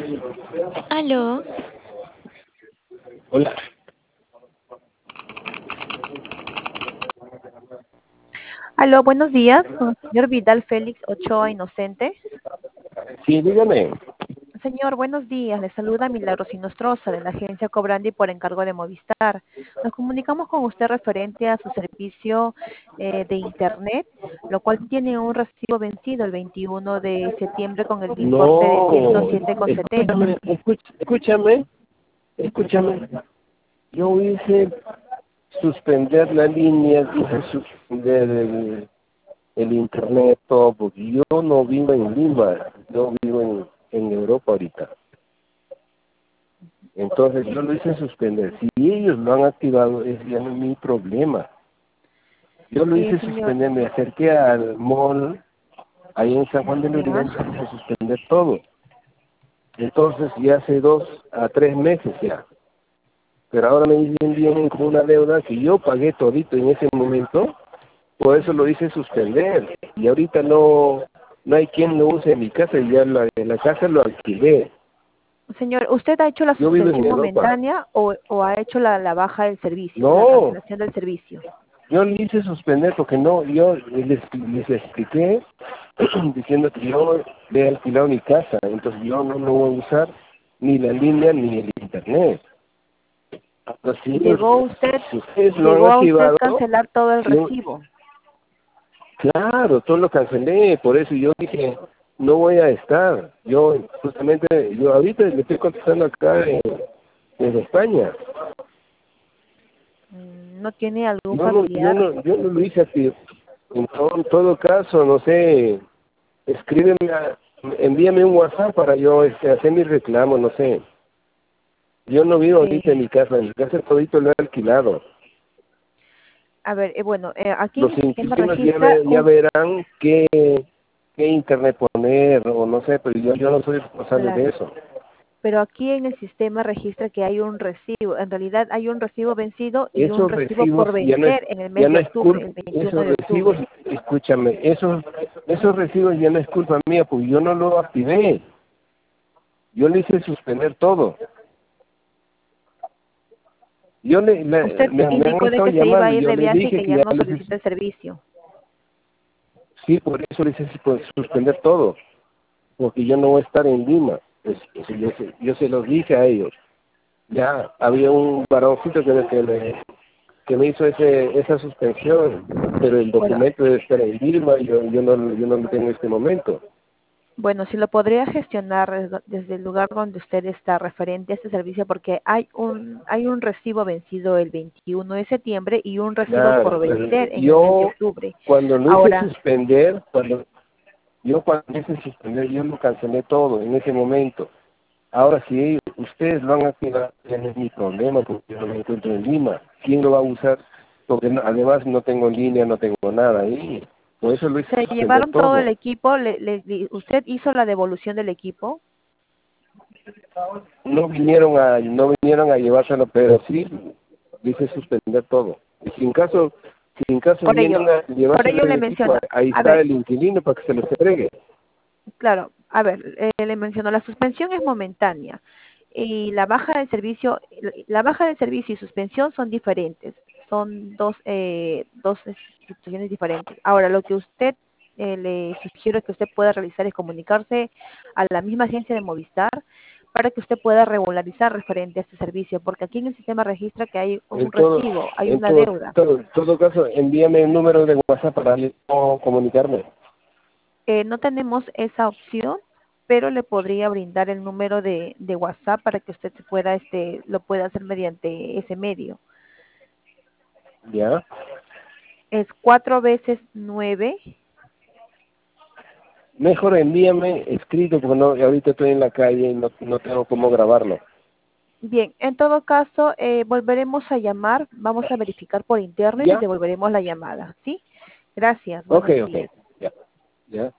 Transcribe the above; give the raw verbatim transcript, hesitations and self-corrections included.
Aló. Hola. Aló, buenos días, con el señor Vidal Félix Ochoa Inocente. Sí, dígame. Señor, buenos días. Le saluda Milagros Inostroza de la agencia Cobrandi por encargo de Movistar. Nos comunicamos con usted referente a su servicio eh, de Internet, lo cual tiene un recibo vencido el veintiuno de septiembre con el importe de ciento No, siete con setenta. escúchame, escuch- escúchame, escúchame. Yo hice suspender la línea, hice suspender el, el internet, todo, porque yo no vivo en Lima, yo vivo en, en Europa ahorita. Entonces yo lo hice suspender. Si ellos lo han activado, es ya no es mi problema. Yo lo Eh, hice señor, suspender, me acerqué al mall, ahí en San Juan de ya. Lurigancho, hice suspender todo. Entonces ya hace dos a tres meses ya. Pero ahora me dicen vienen con una deuda que yo pagué todito en ese momento, por eso lo hice suspender. Y ahorita no no hay quien lo use en mi casa y ya la, en la casa lo alquilé. Señor, ¿usted ha hecho la Yo vivo en suspensión Europa. momentánea o, o ha hecho la, la baja del servicio, la No, cancelación del servicio? yo le hice suspender porque no, yo les, les expliqué diciendo que yo le he alquilado mi casa, entonces yo no lo voy a usar ni la línea ni el internet. Ahora, si ellos, Llegó usted, si ustedes lo han llegó a usted activado, cancelar todo el yo, recibo. claro, todo lo cancelé, por eso yo dije, no voy a estar. Yo, justamente, yo ahorita le estoy contestando acá en, en España. Mm, ¿No tiene algún Yo no, yo familiar? no, yo no lo hice así. En todo, en todo caso, no sé, escríbeme, a- envíame un WhatsApp para yo este, hacer mi reclamo, no sé. Yo no vivo ahorita en Eh, mi casa, en mi casa todito lo he alquilado. a ver, eh, bueno, eh, aquí en Los el sistema inquilinos ya, registra ve- ya un, verán qué, qué internet poner o no sé, pero yo, yo no soy responsable de claro, eso. pero aquí en el sistema registra que hay un recibo. En realidad hay un recibo vencido y un Esos recibo recibos por ya no es, vencer en el ya mes de no es octubre, culpa, el veintiuno esos de recibos, octubre. escúchame, esos, esos recibos ya no es culpa mía, porque yo no lo activé. Yo le hice suspender todo. Yo le, le- Usted me, me han indicó de estado que se iba a llamando y ir yo de les viaje y dije que que ya ya no les hice, solicita el servicio. sí, por eso le hice pues, suspender todo, porque yo no voy a estar en Lima. Pues, eso yo, se, yo se los dije a ellos. Ya había un varoncito que, que, me, que me hizo ese, esa suspensión, pero el Bueno, documento debe estar en Lima y yo, yo, no, yo no lo tengo en este momento. Bueno, si lo podría gestionar desde desde el lugar donde usted está referente a este servicio, porque hay un hay un recibo vencido el veintiuno de septiembre y un recibo por Claro, pero vencer en el mes de yo octubre. cuando lo hice Ahora, suspender, cuando yo cuando lo hice suspender, yo lo cancelé todo en ese momento. Ahora, si ellos, ustedes lo han activado, ya no es mi problema, porque yo no me encuentro en Lima. ¿Quién lo va a usar? Porque no- además no tengo línea, no tengo nada ahí. Por eso lo hice se suspender llevaron todo el todo. equipo, le, le- le- usted hizo la devolución del equipo. No vinieron a no vinieron a llevárselo, pero sí dice suspender todo. Y si en caso, si en caso Por ello, vienen a por llevárselo ello el le equipo, menciono. ahí A está ver, el inquilino para que se los entregue. claro, a ver, eh, le menciono, la suspensión es momentánea y la baja del servicio, la baja del servicio y suspensión son diferentes, son dos, eh, dos situaciones diferentes. Ahora, lo que usted eh, le sugiero que usted pueda realizar es comunicarse a la misma agencia de Movistar para que usted pueda regularizar referente a este servicio, porque aquí en el sistema registra que hay En un todo, recibo, hay en una todo, deuda. todo, todo caso, envíame el número de WhatsApp para yo comunicarme. Eh, no tenemos esa opción, pero le podría brindar el número de, de WhatsApp para que usted se pueda, este, lo pueda hacer mediante ese medio. ¿Ya? Es cuatro veces nueve. Mejor envíame escrito, porque no, ahorita estoy en la calle y no, no tengo cómo grabarlo. Bien, en todo caso, eh, volveremos a llamar, vamos a verificar por interno y le ¿Ya? devolveremos la llamada, ¿sí? Gracias, Ok, buenos ok. días. Ya. ¿Ya?